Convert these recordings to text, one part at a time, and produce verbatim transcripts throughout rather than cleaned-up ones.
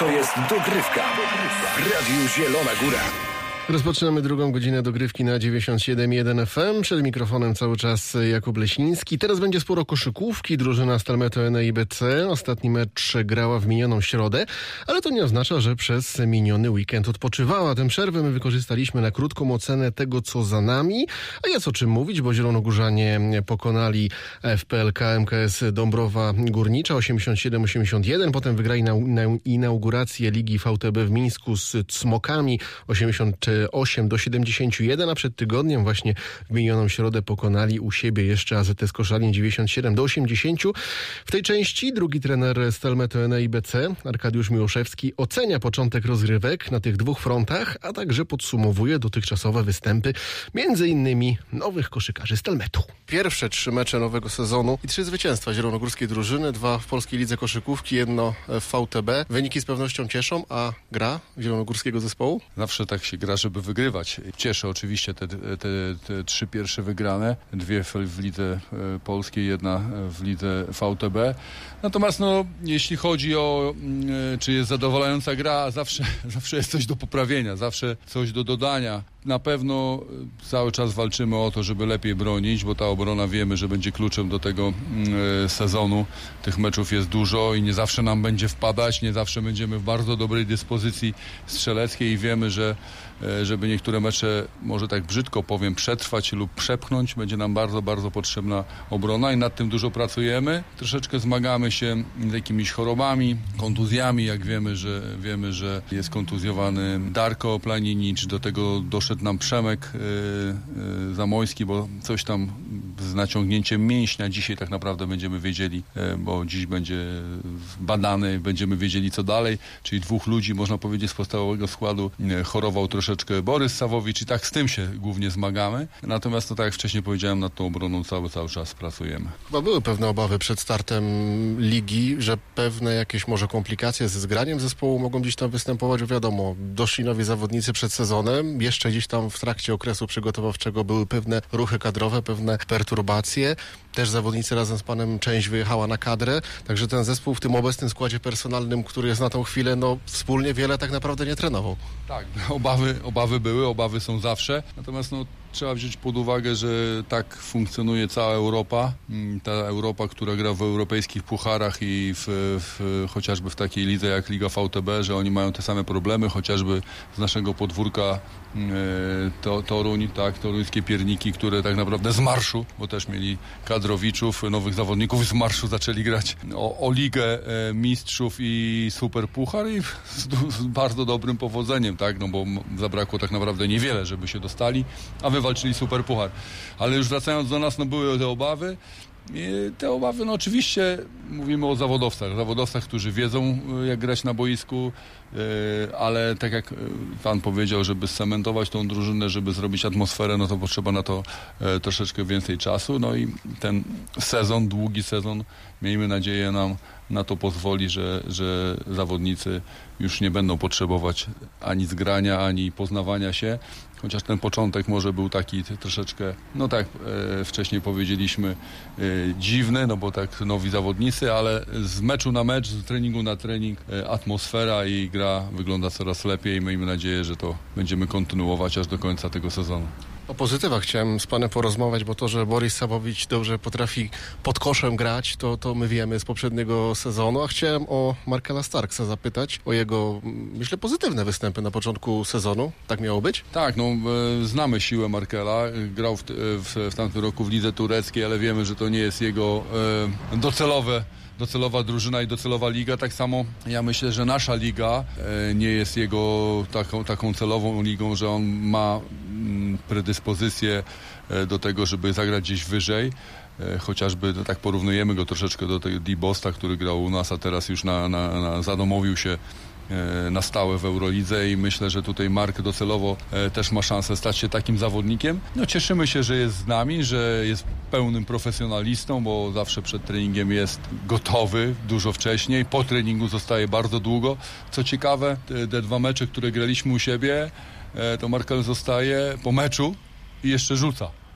To jest Dogrywka w Radiu Zielona Góra. Rozpoczynamy drugą godzinę dogrywki na dziewięćdziesiąt siedem jeden F M. Przed mikrofonem cały czas Jakub Leśniński. Teraz będzie sporo koszykówki. Drużyna Stalmeto N I B C ostatni mecz grała w minioną środę, ale to nie oznacza, że przez miniony weekend odpoczywała. Tę przerwę my wykorzystaliśmy na krótką ocenę tego, co za nami. A jest o czym mówić, bo zielonogórzanie pokonali F P L K M K S Dąbrowa Górnicza osiemdziesiąt siedem osiemdziesiąt jeden. Potem wygrali na, na inaugurację Ligi V T B w Mińsku z Cmokami osiemdziesiąt osiem do siedemdziesięciu jeden, a przed tygodniem właśnie w minioną środę pokonali u siebie jeszcze A Z S Koszalin dziewięćdziesiąt siedem do osiemdziesięciu. W tej części drugi trener Stalmeto N I B C, Arkadiusz Miłoszewski, ocenia początek rozgrywek na tych dwóch frontach, a także podsumowuje dotychczasowe występy między innymi nowych koszykarzy Stalmetu. Pierwsze trzy mecze nowego sezonu i trzy zwycięstwa zielonogórskiej drużyny, dwa w Polskiej Lidze Koszykówki, jedno w V T B. Wyniki z pewnością cieszą, a gra zielonogórskiego zespołu? Zawsze tak się gra, żeby wygrywać. Cieszę oczywiście te, te, te trzy pierwsze wygrane, dwie w, w lidze polskiej, jedna w lidze V T B. Natomiast no, jeśli chodzi o czy jest zadowalająca gra, zawsze, zawsze jest coś do poprawienia, zawsze coś do dodania. Na pewno cały czas walczymy o to, żeby lepiej bronić, bo ta obrona wiemy, że będzie kluczem do tego y, sezonu. Tych meczów jest dużo i nie zawsze nam będzie wpadać, nie zawsze będziemy w bardzo dobrej dyspozycji strzeleckiej i wiemy, że y, żeby niektóre mecze, może tak brzydko powiem, przetrwać lub przepchnąć, będzie nam bardzo, bardzo potrzebna obrona i nad tym dużo pracujemy. Troszeczkę zmagamy się z jakimiś chorobami, kontuzjami, jak wiemy, że wiemy, że jest kontuzjowany Darko Planinicz, do tego doszedł nam Przemek yy, yy, Zamojski, bo coś tam z naciągnięciem mięśnia. Dzisiaj tak naprawdę będziemy wiedzieli, yy, bo dziś będzie badany, będziemy wiedzieli co dalej, czyli dwóch ludzi, można powiedzieć, z podstawowego składu yy, chorował troszeczkę Borys Sawowicz i tak z tym się głównie zmagamy. Natomiast to tak jak wcześniej powiedziałem, nad tą obroną cały, cały czas pracujemy. Chyba były pewne obawy przed startem ligi, że pewne jakieś może komplikacje ze zgraniem zespołu mogą gdzieś tam występować, bo wiadomo, doszli nowi zawodnicy przed sezonem, jeszcze gdzieś tam w trakcie okresu przygotowawczego były pewne ruchy kadrowe, pewne perturbacje. Też zawodnicy razem z panem część wyjechała na kadrę, także ten zespół w tym obecnym składzie personalnym, który jest na tą chwilę, no wspólnie wiele tak naprawdę nie trenował. Tak, obawy, obawy były, obawy są zawsze, natomiast no trzeba wziąć pod uwagę, że tak funkcjonuje cała Europa. Ta Europa, która gra w europejskich pucharach i w, w, chociażby w takiej lidze jak Liga V T B, że oni mają te same problemy, chociażby z naszego podwórka e, to, Toruń, tak, toruńskie Pierniki, które tak naprawdę z marszu, bo też mieli kadrowiczów, nowych zawodników z marszu zaczęli grać o, o Ligę e, Mistrzów i Super Puchar i z, z bardzo dobrym powodzeniem, tak, no bo zabrakło tak naprawdę niewiele, żeby się dostali, a wywalczyli Super Puchar. Ale już wracając do nas, no były te obawy. I te obawy, no oczywiście mówimy o zawodowcach, zawodowcach, którzy wiedzą, jak grać na boisku, ale tak jak pan powiedział, żeby scementować tą drużynę, żeby zrobić atmosferę, no to potrzeba na to troszeczkę więcej czasu, no i ten sezon, długi sezon, miejmy nadzieję, nam na to pozwoli, że, że zawodnicy już nie będą potrzebować ani zgrania, ani poznawania się, chociaż ten początek może był taki troszeczkę, no tak e, wcześniej powiedzieliśmy, e, dziwny, no bo tak nowi zawodnicy, ale z meczu na mecz, z treningu na trening e, atmosfera i gra wygląda coraz lepiej i miejmy nadzieję, że to będziemy kontynuować aż do końca tego sezonu. O pozytywach chciałem z panem porozmawiać, bo to, że Borys Sawowicz dobrze potrafi pod koszem grać, to, to my wiemy z poprzedniego sezonu, a chciałem o Markela Starksa zapytać, o jego, myślę, pozytywne występy na początku sezonu. Tak miało być? Tak, no e, znamy siłę Markela, grał w, w, w tamtym roku w lidze tureckiej, ale wiemy, że to nie jest jego e, docelowe docelowa drużyna i docelowa liga. Tak samo ja myślę, że nasza liga e, nie jest jego taką, taką celową ligą, że on ma mm, predyspozycję e, do tego, żeby zagrać gdzieś wyżej. E, chociażby tak porównujemy go troszeczkę do tego Dibosta, który grał u nas, a teraz już na, na, na zadomowił się na stałe w Eurolidze i myślę, że tutaj Mark docelowo e, też ma szansę stać się takim zawodnikiem. No cieszymy się, że jest z nami, że jest pełnym profesjonalistą, bo zawsze przed treningiem jest gotowy dużo wcześniej, po treningu zostaje bardzo długo. Co ciekawe, te, te dwa mecze, które graliśmy u siebie, e, to Markel zostaje po meczu i jeszcze rzuca.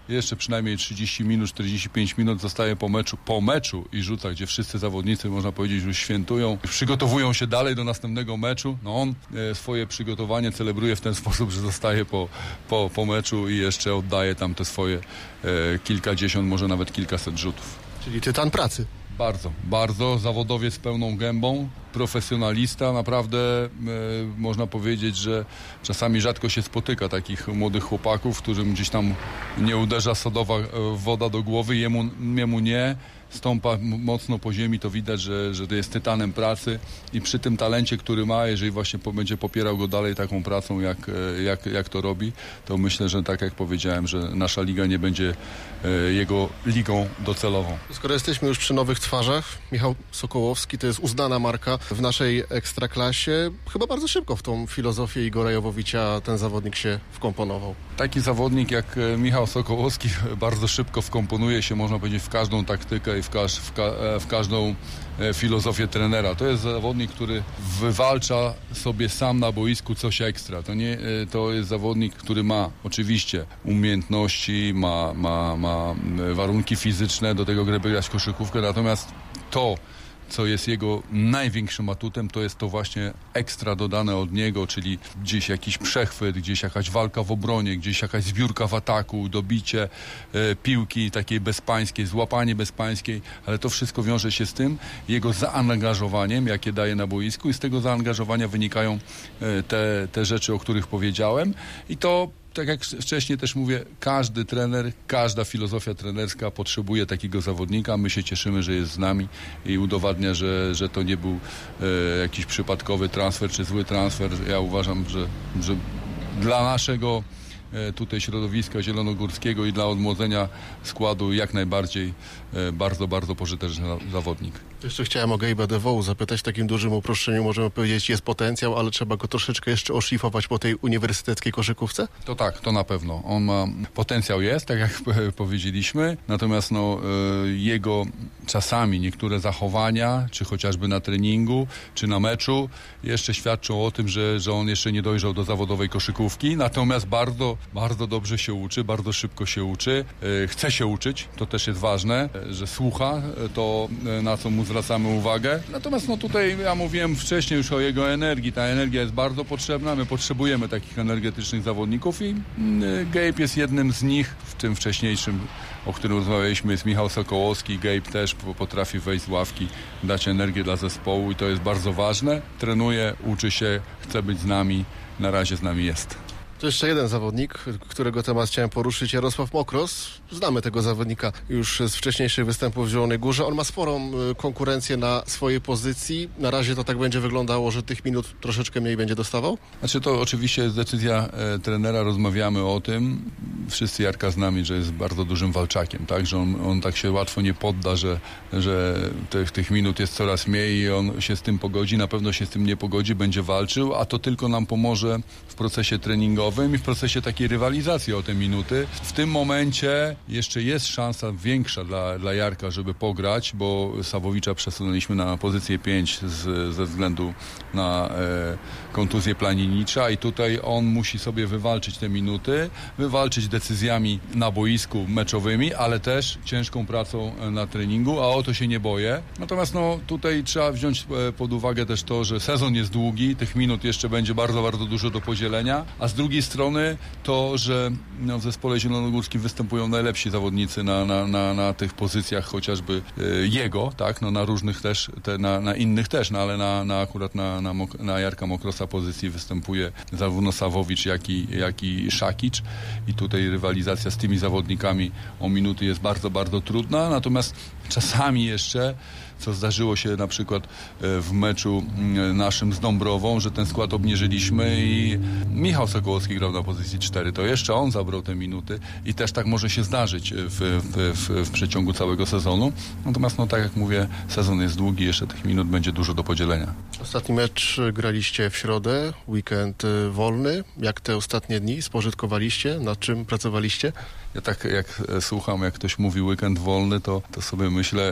jeszcze przynajmniej trzydzieści minut, czterdzieści pięć minut zostaje po meczu, po meczu i rzuca, gdzie wszyscy zawodnicy, można powiedzieć, już świętują, przygotowują się dalej do następnego meczu. No on e, swoje przygotowanie celebruje w ten sposób, że zostaje po, po, po meczu i jeszcze oddaje tam te swoje e, kilkadziesiąt, może nawet kilkaset rzutów. Czyli tytan pracy. Bardzo, bardzo. Zawodowiec z pełną gębą, profesjonalista. Naprawdę e, można powiedzieć, że czasami rzadko się spotyka takich młodych chłopaków, którym gdzieś tam nie uderza sodowa e, woda do głowy, jemu, jemu nie. Stąpa m- mocno po ziemi, to widać, że, że to jest tytanem pracy i przy tym talencie, który ma, jeżeli właśnie po, będzie popierał go dalej taką pracą, jak, e, jak, jak to robi, to myślę, że tak jak powiedziałem, że nasza liga nie będzie e, jego ligą docelową. Skoro jesteśmy już przy nowych twarzach, Michał Sokołowski to jest uznana marka w naszej ekstraklasie. Chyba bardzo szybko w tą filozofię Igora Jowowicza ten zawodnik się wkomponował. Taki zawodnik jak e, Michał Sokołowski bardzo szybko wkomponuje się, można powiedzieć, w każdą taktykę i w, każ, w, ka, w każdą e, filozofię trenera. To jest zawodnik, który wywalcza sobie sam na boisku coś ekstra. To, nie, e, to jest zawodnik, który ma oczywiście umiejętności, ma, ma, ma warunki fizyczne do tego, żeby grać koszykówkę, natomiast to, co jest jego największym atutem, to jest to właśnie ekstra dodane od niego, czyli gdzieś jakiś przechwyt, gdzieś jakaś walka w obronie, gdzieś jakaś zbiórka w ataku, dobicie e, piłki takiej bezpańskiej, złapanie bezpańskiej, ale to wszystko wiąże się z tym jego zaangażowaniem, jakie daje na boisku i z tego zaangażowania wynikają e, te, te rzeczy, o których powiedziałem i to tak jak wcześniej też mówię, każdy trener, każda filozofia trenerska potrzebuje takiego zawodnika. My się cieszymy, że jest z nami i udowadnia, że, że to nie był e, jakiś przypadkowy transfer czy zły transfer. Ja uważam, że, że dla naszego e, tutaj środowiska zielonogórskiego i dla odmłodzenia składu jak najbardziej e, bardzo, bardzo pożyteczny zawodnik. Jeszcze chciałem o Gabe'a DeVoe zapytać, w takim dużym uproszczeniu możemy powiedzieć, jest potencjał, ale trzeba go troszeczkę jeszcze oszlifować po tej uniwersyteckiej koszykówce? To tak, to na pewno. On ma, potencjał jest, tak jak powiedzieliśmy, natomiast no, jego czasami niektóre zachowania, czy chociażby na treningu, czy na meczu, jeszcze świadczą o tym, że, że on jeszcze nie dojrzał do zawodowej koszykówki, natomiast bardzo, bardzo dobrze się uczy, bardzo szybko się uczy, chce się uczyć, to też jest ważne, że słucha to, na co mu zwracamy uwagę. Natomiast no tutaj ja mówiłem wcześniej już o jego energii. Ta energia jest bardzo potrzebna. My potrzebujemy takich energetycznych zawodników i Gabe jest jednym z nich. W tym wcześniejszym, o którym rozmawialiśmy, jest Michał Sokołowski. Gabe też potrafi wejść z ławki, dać energię dla zespołu i to jest bardzo ważne. Trenuje, uczy się, chce być z nami. Na razie z nami jest. To jeszcze jeden zawodnik, którego temat chciałem poruszyć, Jarosław Mokros. Znamy tego zawodnika już z wcześniejszych występów w Zielonej Górze. On ma sporą konkurencję na swojej pozycji. Na razie to tak będzie wyglądało, że tych minut troszeczkę mniej będzie dostawał? Znaczy to oczywiście jest decyzja e, trenera, rozmawiamy o tym. Wszyscy Jarka znamy, że jest bardzo dużym walczakiem, tak? Że on, on tak się łatwo nie podda, że, że tych, tych minut jest coraz mniej i on się z tym pogodzi, na pewno się z tym nie pogodzi, będzie walczył, a to tylko nam pomoże w procesie treningowym i w procesie takiej rywalizacji o te minuty. W tym momencie jeszcze jest szansa większa dla, dla Jarka, żeby pograć, bo Sawowicza przesunęliśmy na pozycję pięć z, ze względu na e, kontuzję Planinicza i tutaj on musi sobie wywalczyć te minuty, wywalczyć decyzjami na boisku meczowymi, ale też ciężką pracą na treningu, a o to się nie boję. Natomiast no, tutaj trzeba wziąć pod uwagę też to, że sezon jest długi, tych minut jeszcze będzie bardzo, bardzo dużo do podzielenia, a z drugiej strony to, że no, w zespole zielonogórskim występują najlepsi zawodnicy na, na, na, na tych pozycjach, chociażby y, jego, tak, no na różnych też, te, na, na innych też, no ale na, na akurat na, na, Mok- na Jarka Mokrosa pozycji występuje zarówno Sawowicz, jak i, jak i Szakicz i tutaj rywalizacja z tymi zawodnikami o minuty jest bardzo, bardzo trudna, natomiast czasami jeszcze, co zdarzyło się na przykład w meczu naszym z Dąbrową, że ten skład obniżyliśmy i Michał Sokołowski grał na pozycji cztery, to jeszcze on zabrał te minuty i też tak może się zdarzyć w, w, w, w przeciągu całego sezonu. Natomiast no tak jak mówię, sezon jest długi, jeszcze tych minut będzie dużo do podzielenia. Ostatni mecz graliście w środę, weekend wolny. Jak te ostatnie dni spożytkowaliście? Nad czym pracowaliście? Ja tak jak słucham, jak ktoś mówi weekend wolny, to, to sobie myślę,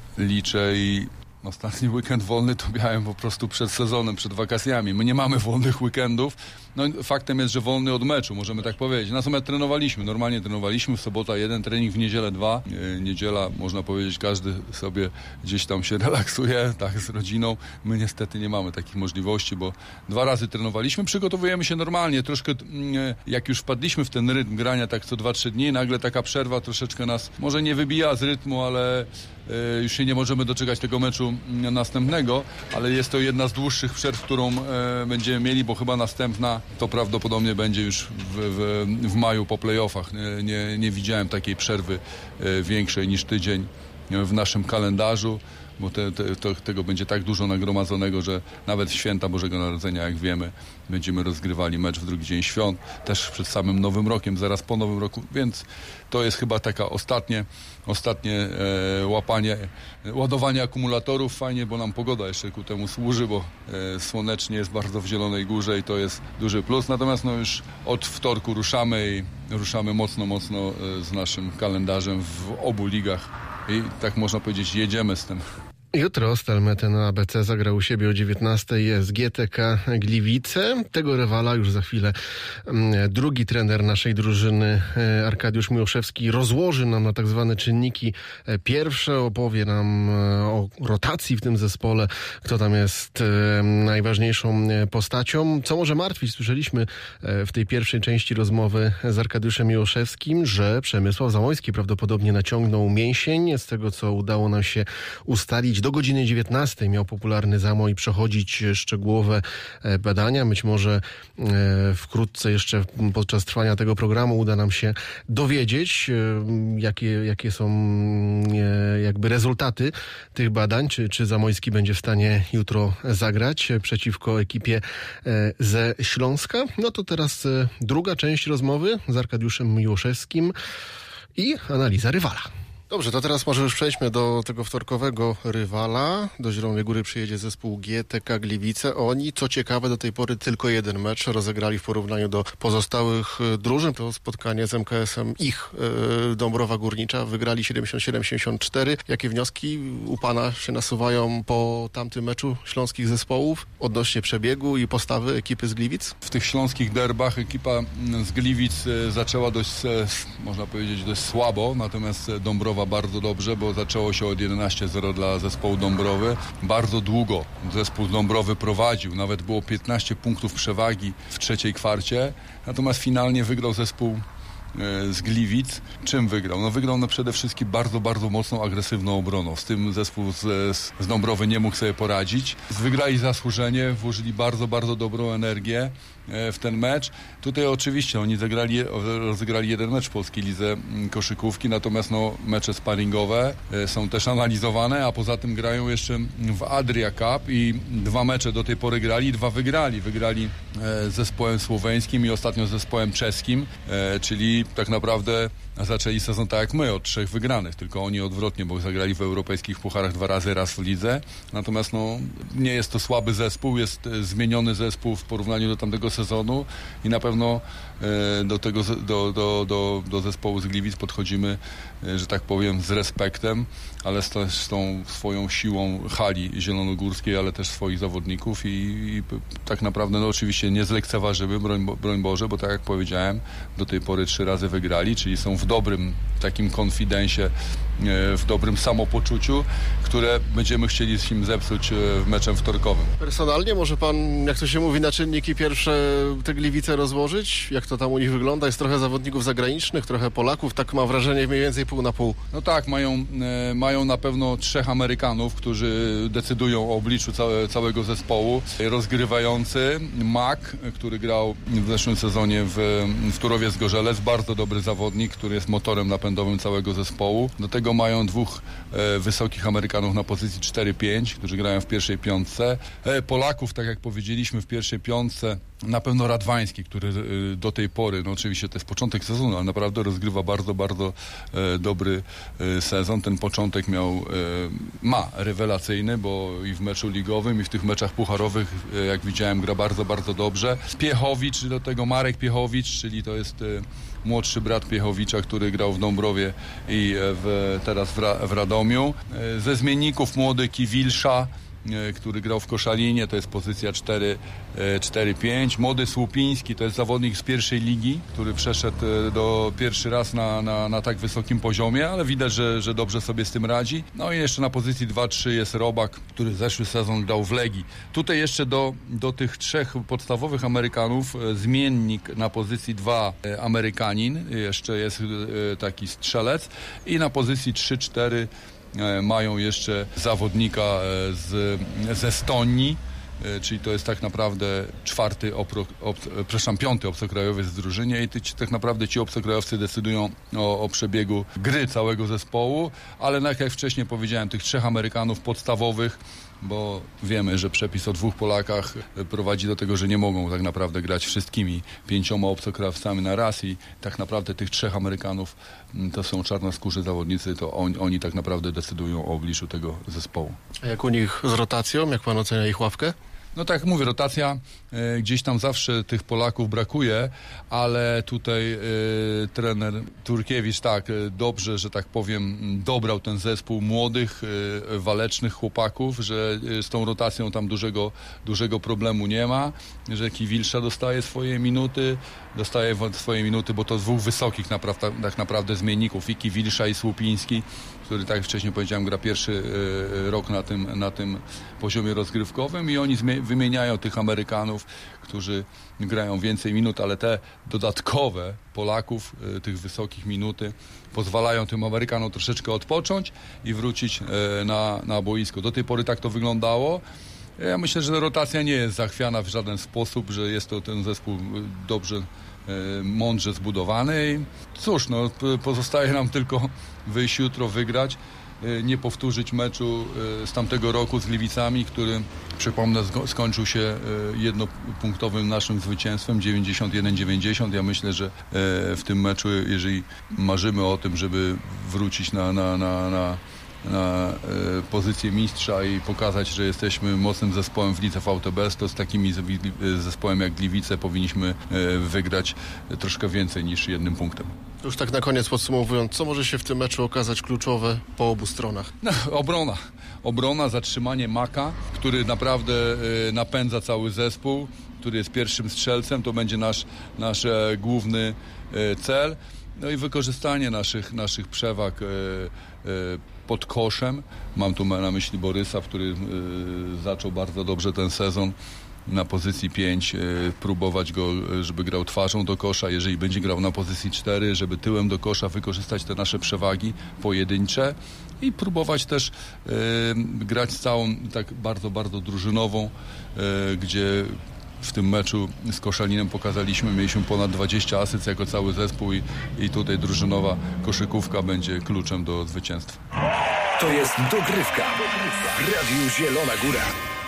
liczę i ostatni weekend wolny to miałem po prostu przed sezonem, przed wakacjami. My nie mamy wolnych weekendów, No faktem jest, że wolny od meczu, możemy tak powiedzieć. Natomiast trenowaliśmy, normalnie trenowaliśmy, w sobota jeden trening, w niedzielę dwa. Niedziela, można powiedzieć, każdy sobie gdzieś tam się relaksuje, tak, z rodziną. My niestety nie mamy takich możliwości, bo dwa razy trenowaliśmy, przygotowujemy się normalnie. Troszkę, jak już wpadliśmy w ten rytm grania tak co dwa trzy dni, nagle taka przerwa troszeczkę nas może nie wybija z rytmu, ale już się nie możemy doczekać tego meczu następnego, ale jest to jedna z dłuższych przerw, którą będziemy mieli, bo chyba następna to prawdopodobnie będzie już w, w, w maju po playoffach. Nie, nie, nie widziałem takiej przerwy większej niż tydzień w naszym kalendarzu, bo te, te, to, tego będzie tak dużo nagromadzonego, że nawet w święta Bożego Narodzenia, jak wiemy, będziemy rozgrywali mecz w drugi dzień świąt, też przed samym Nowym Rokiem, zaraz po Nowym Roku, więc to jest chyba taka ostatnie, ostatnie e, łapanie, ładowanie akumulatorów. Fajnie, bo nam pogoda jeszcze ku temu służy, bo e, słonecznie jest bardzo w Zielonej Górze i to jest duży plus. Natomiast no już od wtorku ruszamy i ruszamy mocno, mocno e, z naszym kalendarzem w obu ligach i tak można powiedzieć, jedziemy z tym. Jutro Stalmeten A B C zagra u siebie o dziewiętnastej z G T K Gliwice. Tego rywala już za chwilę drugi trener naszej drużyny, Arkadiusz Miłoszewski, rozłoży nam na tak zwane czynniki pierwsze, opowie nam o rotacji w tym zespole, kto tam jest najważniejszą postacią. Co może martwić? Słyszeliśmy w tej pierwszej części rozmowy z Arkadiuszem Miłoszewskim, że Przemysław Zamoyski prawdopodobnie naciągnął mięsień. Z tego, co udało nam się ustalić, do godziny dziewiętnastej miał popularny Zamoj przechodzić szczegółowe badania. Być może wkrótce jeszcze podczas trwania tego programu uda nam się dowiedzieć, jakie, jakie są jakby rezultaty tych badań, czy, czy Zamojski będzie w stanie jutro zagrać przeciwko ekipie ze Śląska. No to teraz druga część rozmowy z Arkadiuszem Miłoszewskim i analiza rywala. Dobrze, to teraz może już przejdźmy do tego wtorkowego rywala. Do Zielonej Góry przyjedzie zespół G T K Gliwice. Oni, co ciekawe, do tej pory tylko jeden mecz rozegrali w porównaniu do pozostałych drużyn. To spotkanie z M K S-em ich yy, Dąbrowa Górnicza. Wygrali siedemdziesiąt siedem siedemdziesiąt cztery. Jakie wnioski u pana się nasuwają po tamtym meczu śląskich zespołów odnośnie przebiegu i postawy ekipy z Gliwic? W tych śląskich derbach ekipa z Gliwic zaczęła dość, można powiedzieć, dość słabo, natomiast Dąbrowa bardzo dobrze, bo zaczęło się od jedenaście zero dla zespołu Dąbrowy. Bardzo długo zespół Dąbrowy prowadził, nawet było piętnaście punktów przewagi w trzeciej kwarcie, natomiast finalnie wygrał zespół z Gliwic. Czym wygrał? No wygrał no przede wszystkim bardzo, bardzo mocną, agresywną obroną. Z tym zespół z, z Dąbrowy nie mógł sobie poradzić. Wygrali zasłużenie, włożyli bardzo, bardzo dobrą energię w ten mecz. Tutaj oczywiście oni zagrali, rozegrali jeden mecz w polskiej lidze koszykówki, natomiast no, mecze sparingowe są też analizowane, a poza tym grają jeszcze w Adria Cup i dwa mecze do tej pory grali, dwa wygrali. Wygrali z zespołem słoweńskim i ostatnio z zespołem czeskim, czyli tak naprawdę zaczęli sezon tak jak my, od trzech wygranych, tylko oni odwrotnie, bo zagrali w europejskich pucharach dwa razy, raz w lidze. Natomiast no, nie jest to słaby zespół, jest zmieniony zespół w porównaniu do tamtego sezonu i na pewno e, do tego do, do, do, do zespołu z Gliwic podchodzimy, e, że tak powiem, z respektem, ale z, z tą swoją siłą hali zielonogórskiej, ale też swoich zawodników i, i tak naprawdę no oczywiście nie zlekceważymy, broń, broń Boże, bo tak jak powiedziałem, do tej pory trzy razy wygrali, czyli są w dobrym takim konfidensie, w dobrym samopoczuciu, które będziemy chcieli z nim zepsuć w meczem wtorkowym. Personalnie może pan, jak to się mówi, na czynniki pierwsze te Gliwice rozłożyć? Jak to tam u nich wygląda? Jest trochę zawodników zagranicznych, trochę Polaków, tak mam wrażenie mniej więcej pół na pół. No tak, mają, e, mają na pewno trzech Amerykanów, którzy decydują o obliczu całe, całego zespołu. Rozgrywający Mac, który grał w zeszłym sezonie w, w Turowie Zgorzelec, bardzo dobry zawodnik, który jest motorem napędowym całego zespołu. Do tego mają dwóch e, wysokich Amerykanów na pozycji cztery pięć, którzy grają w pierwszej piątce. E, Polaków, tak jak powiedzieliśmy, w pierwszej piątce na pewno Radwański, który e, do tej pory, no oczywiście to jest początek sezonu, ale naprawdę rozgrywa bardzo, bardzo e, dobry e, sezon. Ten początek miał, e, ma rewelacyjny, bo i w meczu ligowym, i w tych meczach pucharowych, e, jak widziałem, gra bardzo, bardzo dobrze. Piechowicz, do tego Marek Piechowicz, czyli to jest e, młodszy brat Piechowicza, który grał w Dąbrowie i w, teraz w, Ra, w Radomiu. Ze zmienników młody Kiwilsza, który grał w Koszalinie, to jest pozycja cztery pięć. Młody Słupiński to jest zawodnik z pierwszej ligi, który przeszedł do pierwszy raz na, na, na tak wysokim poziomie, ale widać, że, że dobrze sobie z tym radzi. No i jeszcze na pozycji dwa trzy jest Robak, który zeszły sezon grał w Legii. Tutaj jeszcze do, do tych trzech podstawowych Amerykanów zmiennik na pozycji dwa Amerykanin, jeszcze jest taki strzelec i na pozycji trzy cztery mają jeszcze zawodnika z, z Estonii, czyli to jest tak naprawdę czwarty, opro, ob, przepraszam, piąty obcokrajowiec w drużynie i ty, tak naprawdę ci obcokrajowcy decydują o, o przebiegu gry całego zespołu, ale tak jak wcześniej powiedziałem, tych trzech Amerykanów podstawowych, bo wiemy, że przepis o dwóch Polakach prowadzi do tego, że nie mogą tak naprawdę grać wszystkimi pięcioma obcokrajowcami na raz i tak naprawdę tych trzech Amerykanów to są czarnoskórzy zawodnicy, to on, oni tak naprawdę decydują o obliczu tego zespołu. A jak u nich z rotacją? Jak pan ocenia ich ławkę? No tak jak mówię, rotacja, e, gdzieś tam zawsze tych Polaków brakuje, ale tutaj e, trener Turkiewicz tak, e, dobrze, że tak powiem, dobrał ten zespół młodych, e, walecznych chłopaków, że e, z tą rotacją tam dużego, dużego problemu nie ma, że Kiwilsza dostaje swoje minuty, dostaje swoje minuty, bo to dwóch wysokich naprawdę, tak naprawdę zmienników, i Kiwilsza i Słupiński, który, tak jak wcześniej powiedziałem, gra pierwszy e, rok na tym, na tym poziomie rozgrywkowym i oni zmie- wymieniają tych Amerykanów, którzy grają więcej minut, ale te dodatkowe Polaków, e, tych wysokich minuty pozwalają tym Amerykanom troszeczkę odpocząć i wrócić e, na, na boisko. Do tej pory tak to wyglądało. Ja myślę, że rotacja nie jest zachwiana w żaden sposób, że jest to ten zespół dobrze, mądrze zbudowany i cóż, no, pozostaje nam tylko wyjść jutro, wygrać, nie powtórzyć meczu z tamtego roku z Gliwicami, który, przypomnę, skończył się jednopunktowym naszym zwycięstwem dziewięćdziesiąt jeden dziewięćdziesiąt. Ja myślę, że w tym meczu, jeżeli marzymy o tym, żeby wrócić na, na, na, na na e, pozycję mistrza i pokazać, że jesteśmy mocnym zespołem w lidze V T B, to z takimi zespołem jak Gliwice powinniśmy e, wygrać troszkę więcej niż jednym punktem. Już tak na koniec podsumowując, co może się w tym meczu okazać kluczowe po obu stronach? No, obrona. Obrona, zatrzymanie Maka, który naprawdę e, napędza cały zespół, który jest pierwszym strzelcem, to będzie nasz, nasz e, główny e, cel. No i wykorzystanie naszych, naszych przewag e, e, pod koszem. Mam tu na myśli Borysa, który y, zaczął bardzo dobrze ten sezon na pozycji pięć, y, próbować go, żeby grał twarzą do kosza, jeżeli będzie grał na pozycji cztery, żeby tyłem do kosza wykorzystać te nasze przewagi pojedyncze i próbować też y, grać całą tak bardzo, bardzo drużynową, y, gdzie w tym meczu z Koszalinem pokazaliśmy, mieliśmy ponad dwadzieścia asyst jako cały zespół i, i tutaj drużynowa koszykówka będzie kluczem do zwycięstwa. To jest dogrywka w Radiu Zielona Góra.